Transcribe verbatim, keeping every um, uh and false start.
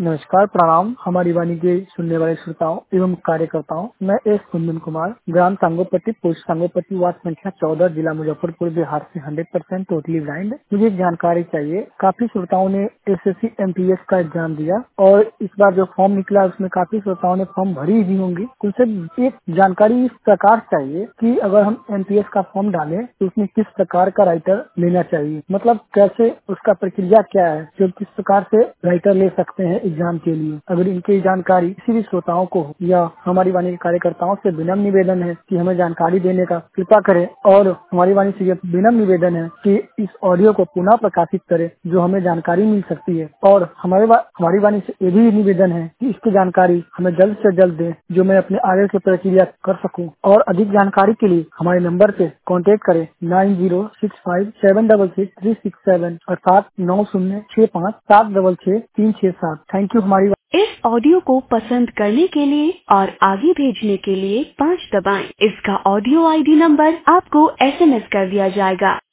नमस्कार, प्रणाम हमारी वाणी के सुनने वाले श्रोताओं एवं कार्यकर्ताओं। मैं एस कुंदन कुमार, ग्राम सांगोपट्टी, पोस्ट सांगोपट्टी, वार्ड संख्या चौदह, जिला मुजफ्फरपुर, बिहार से हंड्रेड परसेंट टोटली ब्लाइंड। मुझे एक जानकारी चाहिए। काफी श्रोताओं ने एसएससी एमटीएस का एग्जाम दिया और इस बार जो फॉर्म निकला उसमें काफी श्रोताओं ने फॉर्म भरी भी होंगी। उनसे एक जानकारी इस प्रकार चाहिए कि अगर हम एमटीएस का फॉर्म डालें तो उसमें किस प्रकार का राइटर लेना चाहिए, मतलब कैसे उसका प्रक्रिया क्या है, जो किस प्रकार से राइटर ले सकते हैं एग्जाम के लिए। अगर इनकी जानकारी किसी भी श्रोताओं को हो या हमारी वाणी के कार्यकर्ताओं से विनम्र निवेदन है कि हमें जानकारी देने का कृपा करें, और हमारी वाणी से यह विनम्र निवेदन है कि इस ऑडियो को पुनः प्रकाशित करें जो हमें जानकारी मिल सकती है। और हमारे हमारी वाणी से ये भी निवेदन है कि इसकी जानकारी हमें जल्द से जल्द दें जो मैं अपने आगे की प्रक्रिया कर सकूं। और अधिक जानकारी के लिए हमारे नंबर पे कांटेक्ट करें nine zero six five seven double six three six seven अर्थात नौ शून्य छह पाँच सात डबल छह तीन छह सात। Thank you. हमारी इस ऑडियो को पसंद करने के लिए और आगे भेजने के लिए पाँच दबाएं। इसका ऑडियो आईडी नंबर आपको एसएमएस कर दिया जाएगा।